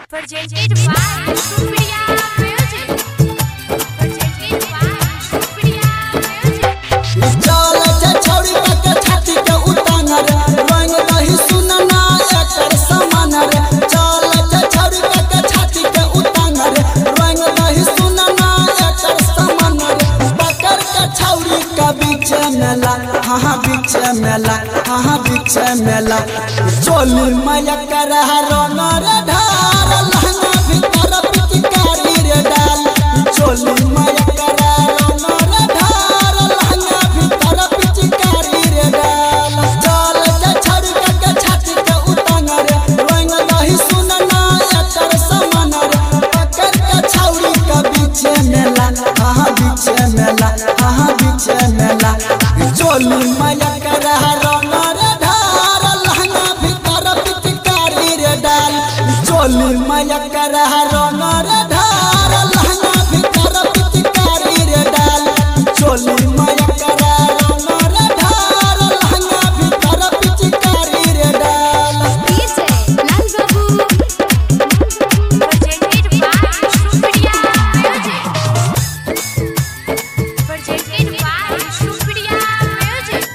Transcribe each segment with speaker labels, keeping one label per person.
Speaker 1: Presented by Supriya Music. Presented by Supriya Music.
Speaker 2: चल जा छौरी के छाती के उतान रे रंग नहीं सुनना एकर समान रे चल जा छौरी के छाती के उतान रे रंग नहीं सुनना एकर समान रे पकड़ के छौरी के बीच मेला हां बीच मेला हां बीच मेला चोली माया कर रंग रे ढार लहंगा भीतर पिचकारी रे डाल चोली माया कर रंग रे ढार लहंगा भीतर पिचकारी रे डाल चल जा छौरी के छाती के उतान रे रंग नहीं सुनना एकर समान रे पकड़ के छौरी के बीच मेला हां बीच मेला हां बीच मेला चोली माया कर रंग रे ढार लहंगा भीतर पिचकारी रे डाल चोली माया कर रंग रे ढार लहंगा भीतर पिचकारी रे डाल चोली माया कर रंग रे ढार लहंगा भीतर पिचकारी रे डाल
Speaker 1: DJ Lal Babu. Presented by Supriya Music. Presented by Supriya Music.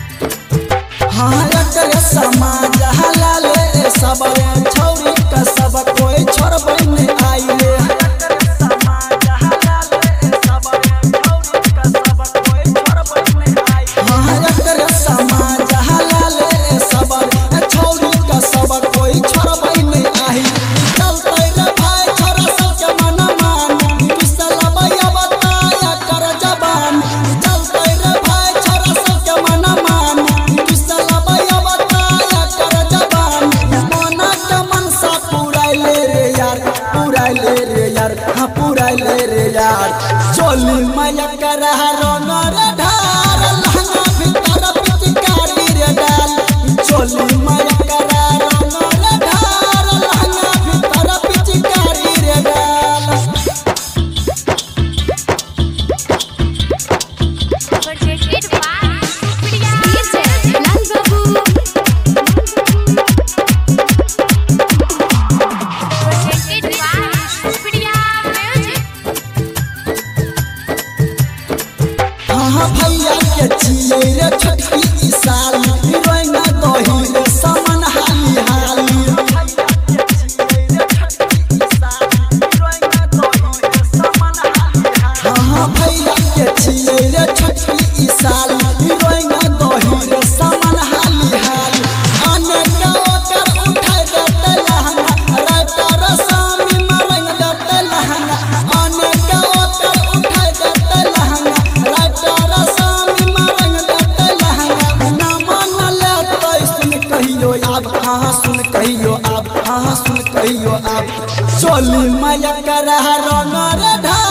Speaker 2: हां एकर समाज हलाले सब छौरी का सब कोई छोड़बै नहीं आइले समाज हलाले सब छौरी का सब कोई छोड़बै नहीं आइले हां एकर समाज हलाले सब छौरी का सब कोई छोड़बै नहीं आइले चलतै रे भाई छोरा सब के मन मान किसला भैया बताया कर जबान चलतै रे भाई छोरा सब के मन मान किसला भैया बताया कर जबान मना के मनसा पुराइले रे यार पुराइले रे यार हां पुराइले रे यार चोली माया कर रंग रे ढार लहंगा भीतर पिचकारी रे डाल चोली माया कर रंग रे ढार लहंगा भीतर पिचकारी रे डाल
Speaker 1: Presented by Supriya DJ Lal Babu. Presented by Supriya Music.
Speaker 2: हां भैया के छिए रे छोटकी ई साली रंग दही रे सामान हाली हाली हां भैया के छिए रे छोटकी ई साली रंग दही रे सामान हाली हाली अनेक ओकर उठाय देते लहंगा रातर सामी में रंग देते लहंगा अनेक ओकर उठाय देते लहंगा रातर सामी में रंग देते लहंगा ना मन लेते सुन कहियो अब हां सुन कहियो अब हां सुन कहियो अब चोली माया कर रंग रे ढार